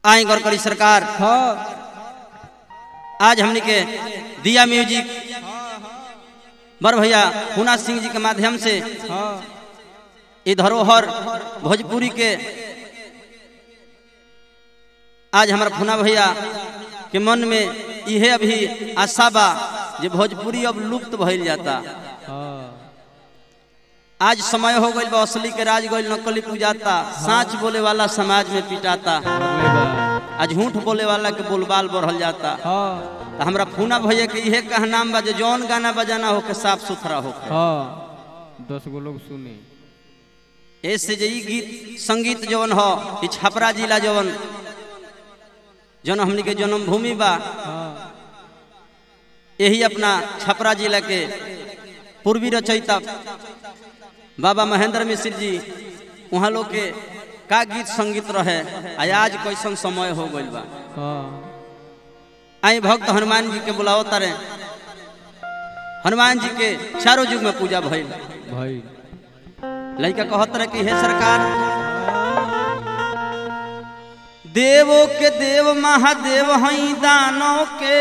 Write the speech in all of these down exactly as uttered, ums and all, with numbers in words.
आई गौर करी सरकार। हाँ आज हमने के दिया म्यूजिक बर भैया हुना सिंह जी के माध्यम से हाँ ये धरोहर भोजपुरी के आज हमारा फुना भैया के मन में यह अभी आशा बा जे भोजपुरी अब लुप्त भइल जाता। हाँ आज समय हो गई बा असली के राज गइल नकली पूजाता। साँच बोले वाला समाज में पिटाता, आज झूठ बोले वाला के बोलबाल बढ़ल जाता। हाँ तो हमरा फूना भैया के यह कहनाम बा जे जौन गाना बजाना हो के साफ सुथरा हो। हाँ दस गो लोग सुने ऐसे जे गीत संगीत जवन हो ई छपरा जिला जवन जन हमनी के जन्मभूमि बा, हाँ यही अपना छपरा जिला के पूर्वी रचयिता बाबा महेंद्र मिश्र जी वहाँ लोग के का गीत संगीत रहे। आज कैसन समय हो गइल बा। हाँ आई भक्त हनुमान जी के बुलाओ तारे। हनुमान जी के चारों युग में पूजा भइल। भाई लड़का कहत रहे कि हे सरकार देवों के देव महादेव हई दानों के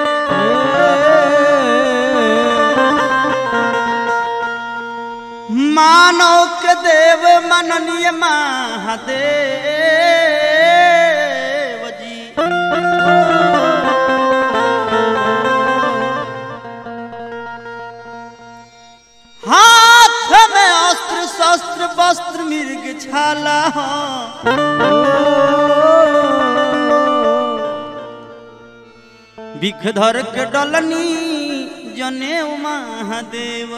मानव के देव मननीय महादेव जी। हाथ में अस्त्र शस्त्र वस्त्र मृग छाला बिखधर के डलनी जने महादेव।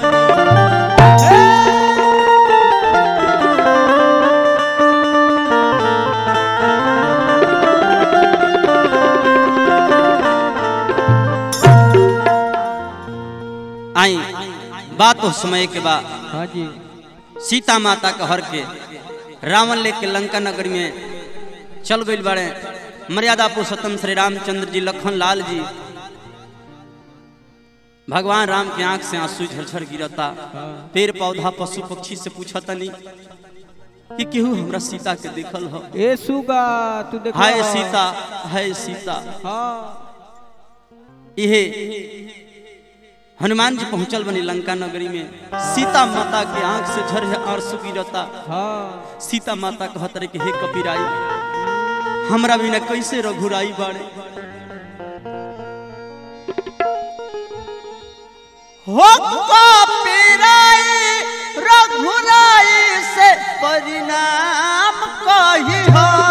आई बात उस समय के बाद हाँ जी सीता माता का हर के रावण लेके लंका नगर में चल गई बड़े। मर्यादा पुरुषोत्तम श्री रामचंद्र जी लखन लाल जी भगवान राम के आंख से आंसू झरझर गिरता। पेड़ पौधा पशु पक्षी से पूछता नहीं कि केहू हमरा सीता के देखल हो। ए सुगा तू देख हाय सीता हाय सीता। हाँ इहे हनुमान जी पहुंचल बनी लंका नगरी में। सीता माता के आंख से झर आंसू गिरता। हाँ सीता माता कहत रहे कि हे कपिराई हमरा बिना कैसे रघुराई बाड़े। हो कपिराई रघुराई से परिणाम कही हो।